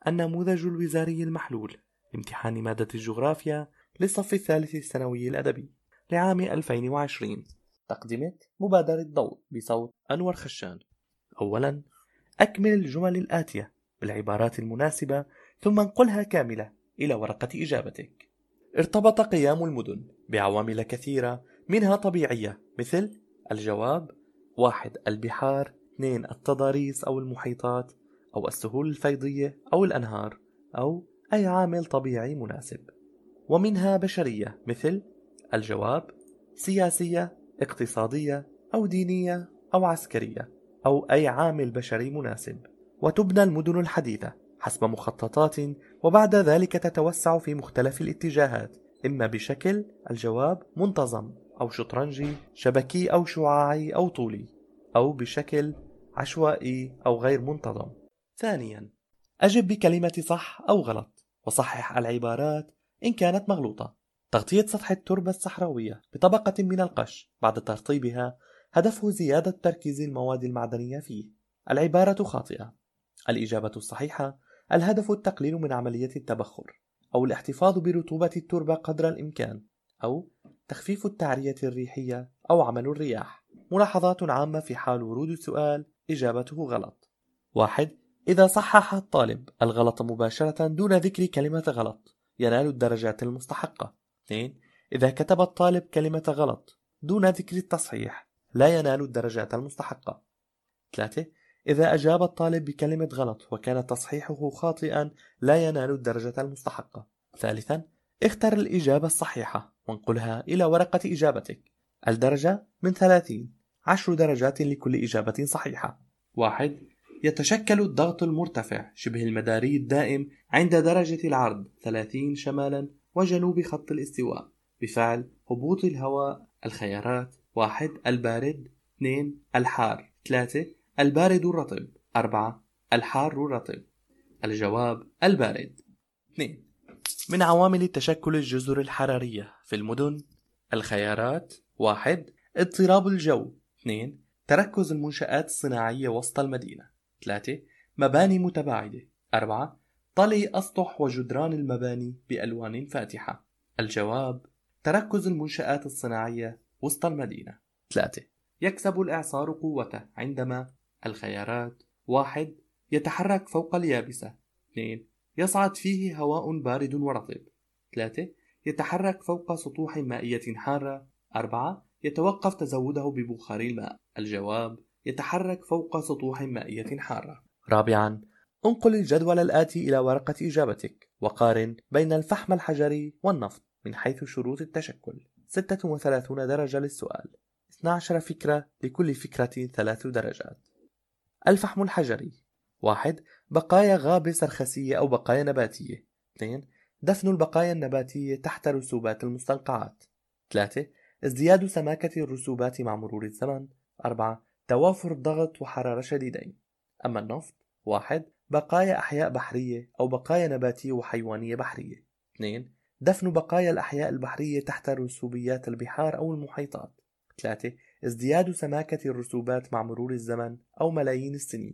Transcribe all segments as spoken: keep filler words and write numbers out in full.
النموذج الوزاري المحلول لامتحان مادة الجغرافيا للصف الثالث الثانوي الأدبي لعام ألفين وعشرين. تقدمة مبادرة ضوء بصوت أنور خشان. أولا، أكمل الجمل الآتية بالعبارات المناسبة ثم انقلها كاملة إلى ورقة إجابتك. ارتبط قيام المدن بعوامل كثيرة منها طبيعية مثل الجواب: واحد البحار، اثنين التضاريس أو المحيطات أو السهول الفيضية أو الأنهار، أو أي عامل طبيعي مناسب. ومنها بشرية مثل الجواب: سياسية، اقتصادية أو دينية أو عسكرية، أو أي عامل بشري مناسب. وتبنى المدن الحديثة حسب مخططات وبعد ذلك تتوسع في مختلف الاتجاهات، إما بشكل الجواب منتظم أو شطرنجي، شبكي أو شعاعي أو طولي، أو بشكل عشوائي أو غير منتظم. ثانيا، أجب بكلمة صح أو غلط وصحح العبارات إن كانت مغلوطة. تغطية سطح التربة الصحراوية بطبقة من القش بعد ترطيبها هدفه زيادة تركيز المواد المعدنية فيه. العبارة خاطئة. الإجابة الصحيحة: الهدف التقليل من عملية التبخر أو الاحتفاظ برطوبة التربة قدر الإمكان، أو تخفيف التعرية الريحية أو عمل الرياح. ملاحظات عامة في حال ورود السؤال: إجابته غلط. واحد. إذا صحح الطالب الغلط مباشرة دون ذكر كلمة غلط ينال الدرجات المستحقة. اثنين. إذا كتب الطالب كلمة غلط دون ذكر التصحيح لا ينال الدرجات المستحقة. ثلاثة. إذا أجاب الطالب بكلمة غلط وكان تصحيحه خاطئا لا ينال الدرجة المستحقة. ثالثا، اختر الإجابة الصحيحة وانقلها إلى ورقة إجابتك. الدرجة من ثلاثين، عشر درجات لكل إجابة صحيحة. واحد. يتشكل الضغط المرتفع شبه المداري الدائم عند درجة العرض ثلاثين شمالا وجنوب خط الاستواء بفعل هبوط الهواء. الخيارات: واحد البارد، اثنين الحار، ثلاثة البارد الرطب، أربعة الحار الرطب. الجواب: البارد. اثنين. من عوامل تشكل الجزر الحرارية في المدن. الخيارات: واحد اضطراب الجو، اثنين تركز المنشآت الصناعية وسط المدينة، ثلاثة مباني متباعدة، أربعة طلي أسطح وجدران المباني بألوان فاتحة. الجواب: تركز المنشآت الصناعية وسط المدينة. ثلاثة. يكسب الإعصار قوته عندما. الخيارات: واحد يتحرك فوق اليابسة، اثنين يصعد فيه هواء بارد ورطب، ثلاثة يتحرك فوق سطوح مائية حارة، أربعة يتوقف تزوده ببخار الماء. الجواب: يتحرك فوق سطوح مائية حارة. رابعا، انقل الجدول الآتي إلى ورقة إجابتك وقارن بين الفحم الحجري والنفط من حيث شروط التشكل. ستة وثلاثين درجة للسؤال، اثنتي عشرة فكرة، لكل فكرة ثلاث درجات. الفحم الحجري: واحد بقايا غابة سرخسية أو بقايا نباتية، اثنين دفن البقايا النباتية تحت رسوبات المستنقعات، ثلاثة ازدياد سماكة الرسوبات مع مرور الزمن، أربعة توافر ضغط وحرارة شديدين. أما النفط: واحد بقايا أحياء بحرية أو بقايا نباتية وحيوانية بحرية، اثنين دفن بقايا الأحياء البحرية تحت رسوبيات البحار أو المحيطات، ثلاثة ازدياد سماكة الرسوبات مع مرور الزمن أو ملايين السنين،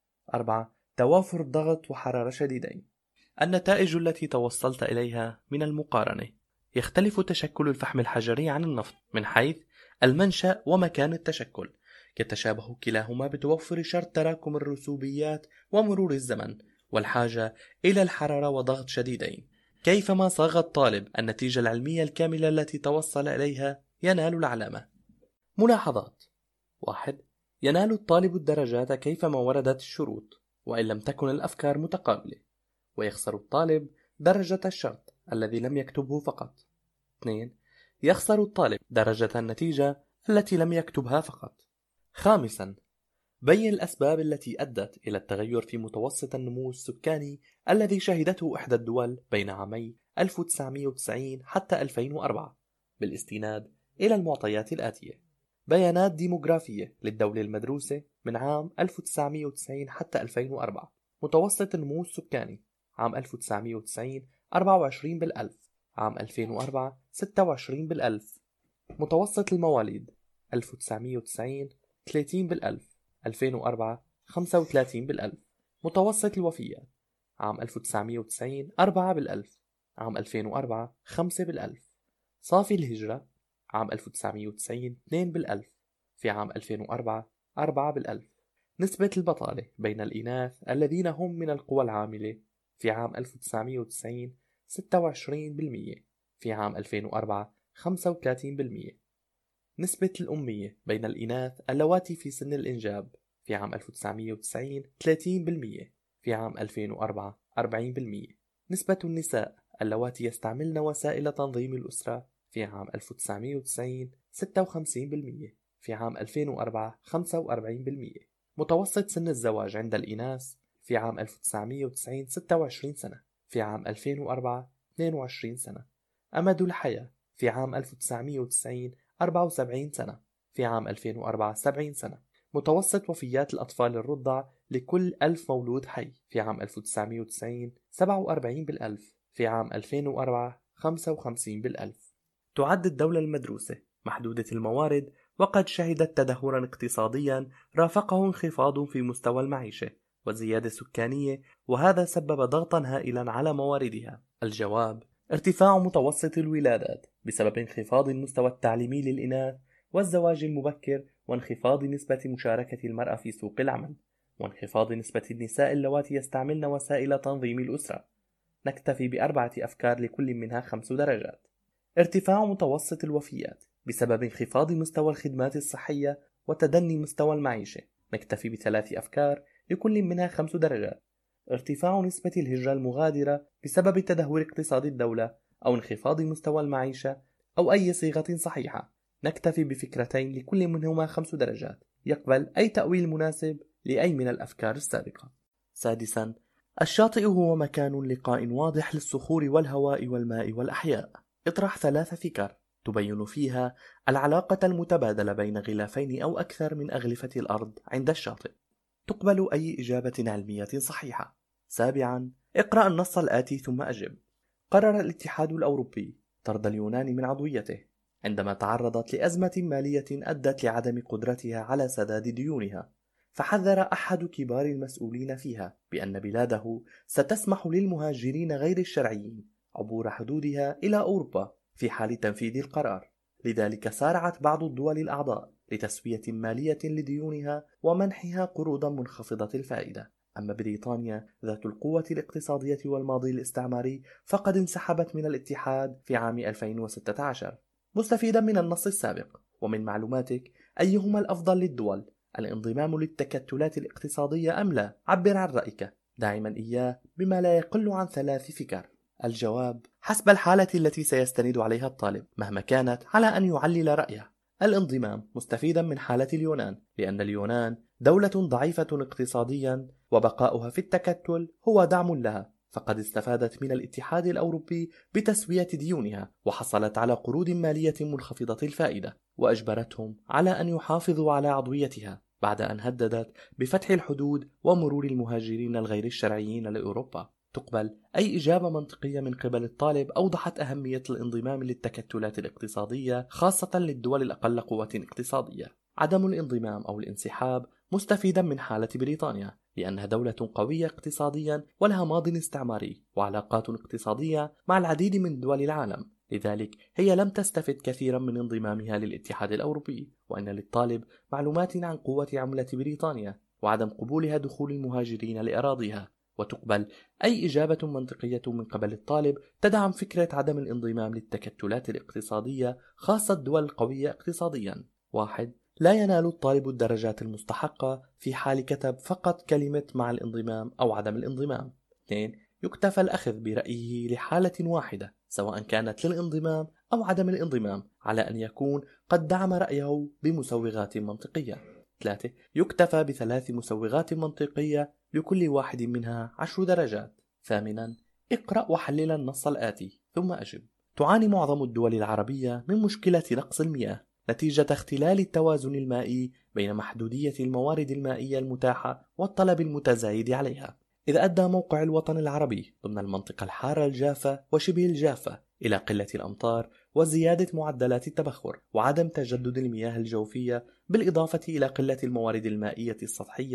أربعة توافر ضغط وحرارة شديدين. النتائج التي توصلت إليها من المقارنة: يختلف تشكل الفحم الحجري عن النفط من حيث المنشأ ومكان التشكل، يتشابه كلاهما بتوفر شرط تراكم الرسوبيات ومرور الزمن والحاجة إلى الحرارة وضغط شديدين. كيفما صاغ الطالب النتيجة العلمية الكاملة التي توصل إليها ينال العلامة. ملاحظات: واحد ينال الطالب الدرجات كيفما وردت الشروط وإن لم تكن الأفكار متقابلة، ويخسر الطالب درجة الشرط الذي لم يكتبه فقط. اثنين يخسر الطالب درجة النتيجة التي لم يكتبها فقط. خامسا، بين الأسباب التي أدت إلى التغير في متوسط النمو السكاني الذي شهدته إحدى الدول بين عامي ألف وتسعمائة وتسعين حتى ألفين وأربعة بالاستناد إلى المعطيات الآتية: بيانات ديموغرافية للدولة المدروسة من عام ألف وتسعمائة وتسعين حتى ألفين وأربعة. متوسط النمو السكاني عام ألف وتسعمائة وتسعين أربعة وعشرين بالألف، عام ألفين وأربعة ستة وعشرين بالألف. متوسط المواليد ألف وتسعمائة وتسعين ثلاثين بالألف، ألفين وأربعة خمسة وثلاثين بالألف. متوسط الوفيات عام ألف وتسعمية وتسعين أربعة بالألف، عام ألفين وأربعة خمسة بالألف. صافي الهجرة عام ألف وتسعمية وتسعين اثنين بالألف، في عام ألفين وأربعة أربعة بالألف. نسبة البطالة بين الإناث الذين هم من القوى العاملة في عام ألف وتسعمية وتسعين ستة وعشرين بالمئة، في عام ألفين وأربعة خمسة وثلاثين بالمئة. نسبة الأمية بين الإناث اللواتي في سن الإنجاب في عام ألف وتسعمية وتسعين ثلاثين بالمئة، في عام ألفين وأربعة أربعين بالمئة. نسبة النساء اللواتي يستعملن وسائل تنظيم الأسرة في عام ألف وتسعمية وتسعين ستة وخمسين بالمئة، في عام ألفين وأربعة خمسة وأربعين بالمئة. متوسط سن الزواج عند الإناث في عام ألف وتسعمية وتسعين ستة وعشرين سنة، في عام ألفين وأربعة اثنين وعشرين سنة. أمد الحياة في عام ألف وتسعمية وتسعين أربعة وسبعين سنة، في عام ألفين وأربعة سبعين سنة. متوسط وفيات الأطفال الرضع لكل ألف مولود حي في عام ألف وتسعمية وتسعين سبعة وأربعين بالألف، في عام ألفين وأربعة خمسة وخمسين بالألف. تعد الدولة المدروسة محدودة الموارد، وقد شهدت تدهورا اقتصاديا رافقه انخفاض في مستوى المعيشة وزيادة سكانية، وهذا سبب ضغطا هائلا على مواردها. الجواب: ارتفاع متوسط الولادات بسبب انخفاض المستوى التعليمي للإناث والزواج المبكر، وانخفاض نسبة مشاركة المرأة في سوق العمل، وانخفاض نسبة النساء اللواتي يستعملن وسائل تنظيم الأسرة. نكتفي بأربعة أفكار لكل منها خمس درجات. ارتفاع متوسط الوفيات بسبب انخفاض مستوى الخدمات الصحية وتدني مستوى المعيشة. نكتفي بثلاث أفكار لكل منها خمس درجات. ارتفاع نسبة الهجرة المغادرة بسبب تدهور اقتصاد الدولة أو انخفاض مستوى المعيشة أو أي صيغة صحيحة. نكتفي بفكرتين لكل منهما خمس درجات. يقبل أي تأويل مناسب لأي من الأفكار السابقة. سادسا، الشاطئ هو مكان لقاء واضح للصخور والهواء والماء والأحياء. اطرح ثلاث فكر تبين فيها العلاقة المتبادلة بين غلافين أو أكثر من أغلفة الأرض عند الشاطئ. تقبل أي إجابة علمية صحيحة. سابعا، اقرأ النص الآتي ثم أجب. قرر الاتحاد الأوروبي طرد اليونان من عضويته عندما تعرضت لأزمة مالية أدت لعدم قدرتها على سداد ديونها، فحذر أحد كبار المسؤولين فيها بأن بلاده ستسمح للمهاجرين غير الشرعيين عبور حدودها إلى أوروبا في حال تنفيذ القرار. لذلك سارعت بعض الدول الأعضاء لتسوية مالية لديونها ومنحها قروضا منخفضة الفائدة. أما بريطانيا ذات القوة الاقتصادية والماضي الاستعماري فقد انسحبت من الاتحاد في عام ألفين وستة عشر. مستفيدا من النص السابق ومن معلوماتك، أيهما الأفضل للدول، الانضمام للتكتلات الاقتصادية أم لا؟ عبر عن رأيك، دائما إياه بما لا يقل عن ثلاث فكر. الجواب: حسب الحالة التي سيستند عليها الطالب مهما كانت، على أن يعلل رأيه. الانضمام مستفيدا من حالة اليونان، لأن اليونان دولة ضعيفة اقتصاديا وبقاؤها في التكتل هو دعم لها، فقد استفادت من الاتحاد الأوروبي بتسوية ديونها وحصلت على قروض مالية منخفضة الفائدة، وأجبرتهم على أن يحافظوا على عضويتها بعد أن هددت بفتح الحدود ومرور المهاجرين الغير الشرعيين لأوروبا. تقبل أي إجابة منطقية من قبل الطالب أوضحت أهمية الانضمام للتكتلات الاقتصادية خاصة للدول الأقل قوة اقتصادية. عدم الانضمام أو الانسحاب مستفيدا من حالة بريطانيا، لأنها دولة قوية اقتصاديا ولها ماض استعماري وعلاقات اقتصادية مع العديد من دول العالم، لذلك هي لم تستفد كثيرا من انضمامها للاتحاد الأوروبي. وإن للطالب معلومات عن قوة عملة بريطانيا وعدم قبولها دخول المهاجرين لأراضيها. وتقبل أي إجابة منطقية من قبل الطالب تدعم فكرة عدم الانضمام للتكتلات الاقتصادية خاصة الدول القوية اقتصاديا. واحد، لا ينال الطالب الدرجات المستحقة في حال كتب فقط كلمة مع الانضمام أو عدم الانضمام. اثنين، يكتفى الأخذ برأيه لحالة واحدة سواء كانت للانضمام أو عدم الانضمام على أن يكون قد دعم رأيه بمسوغات منطقية. ثلاثة، يكتفى بثلاث مسوغات منطقية لكل واحد منها عشر درجات. ثامنا، اقرأ وحلل النص الآتي ثم أجب. تعاني معظم الدول العربية من مشكلة نقص المياه نتيجة اختلال التوازن المائي بين محدودية الموارد المائية المتاحة والطلب المتزايد عليها، إذ أدى موقع الوطن العربي ضمن المنطقة الحارة الجافة وشبه الجافة إلى قلة الأمطار وزيادة معدلات التبخر وعدم تجدد المياه الجوفية، بالإضافة إلى قلة الموارد المائية السطحية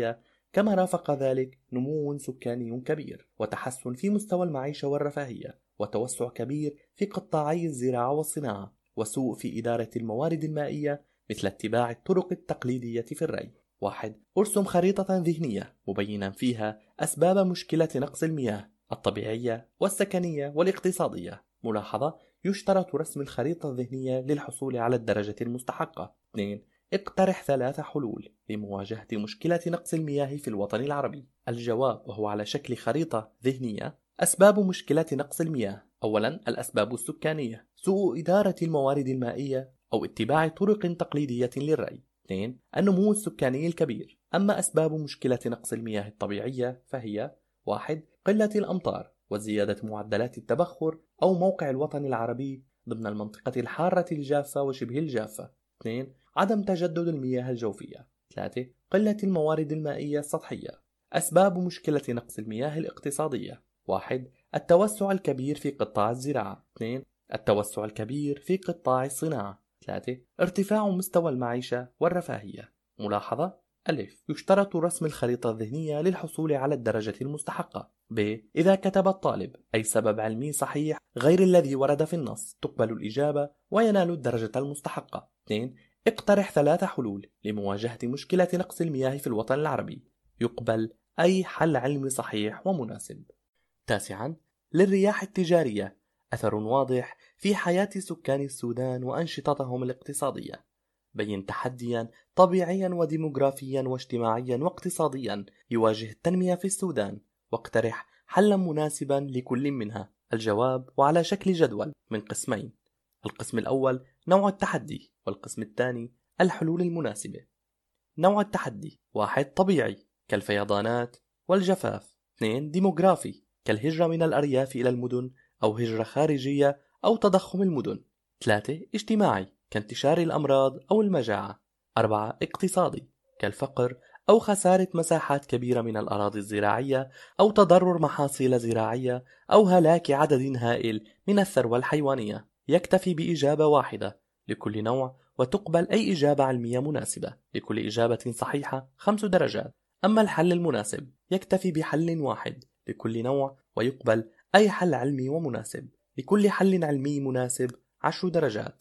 كما رافق ذلك نمو سكاني كبير، وتحسن في مستوى المعيشة والرفاهية، وتوسع كبير في قطاعي الزراعة والصناعة، وسوء في إدارة الموارد المائية مثل اتباع الطرق التقليدية في الري. واحد. ارسم خريطة ذهنية مبينا فيها أسباب مشكلة نقص المياه الطبيعية والسكنية والاقتصادية. ملاحظة: يشترط رسم الخريطة الذهنية للحصول على الدرجة المستحقة. اثنين. اقترح ثلاث حلول لمواجهة مشكلة نقص المياه في الوطن العربي. الجواب، وهو على شكل خريطة ذهنية: أسباب مشكلة نقص المياه: أولا، الأسباب السكانية، سوء إدارة الموارد المائية أو اتباع طرق تقليدية للري. اثنين. النمو السكاني الكبير. أما أسباب مشكلة نقص المياه الطبيعية فهي: واحد. قلة الأمطار وزيادة معدلات التبخر أو موقع الوطن العربي ضمن المنطقة الحارة الجافة وشبه الجافة. اثنين. عدم تجدد المياه الجوفية. ثلاثة. قلة الموارد المائية السطحية. أسباب مشكلة نقص المياه الاقتصادية: واحد. التوسع الكبير في قطاع الزراعة. اثنين. التوسع الكبير في قطاع الصناعة. ثلاثة. ارتفاع مستوى المعيشة والرفاهية. ملاحظة: ألف. يشترط رسم الخريطة الذهنية للحصول على الدرجة المستحقة. ب. إذا كتب الطالب أي سبب علمي صحيح غير الذي ورد في النص تقبل الإجابة وينال الدرجة المستحقة. اثنين. اقترح ثلاث حلول لمواجهة مشكلة نقص المياه في الوطن العربي. يقبل أي حل علمي صحيح ومناسب. تاسعا. للرياح التجارية أثر واضح في حياة سكان السودان وأنشطتهم الاقتصادية. بين تحديا طبيعيا وديموغرافيا واجتماعيا واقتصاديا يواجه التنمية في السودان، واقترح حلا مناسبا لكل منها. الجواب، وعلى شكل جدول من قسمين: القسم الأول نوع التحدي، والقسم الثاني الحلول المناسبة. نوع التحدي: واحد. طبيعي كالفيضانات والجفاف. اثنين. ديموغرافي كالهجرة من الأرياف إلى المدن أو هجرة خارجية أو تضخم المدن. ثلاثة. اجتماعي كانتشار الأمراض أو المجاعة. أربعة. اقتصادي كالفقر أو خسارة مساحات كبيرة من الأراضي الزراعية أو تضرر محاصيل زراعية أو هلاك عدد هائل من الثروة الحيوانية. يكتفي بإجابة واحدة لكل نوع، وتقبل أي إجابة علمية مناسبة. لكل إجابة صحيحة خمس درجات. أما الحل المناسب يكتفي بحل واحد لكل نوع، ويقبل أي حل علمي ومناسب. لكل حل علمي مناسب عشر درجات.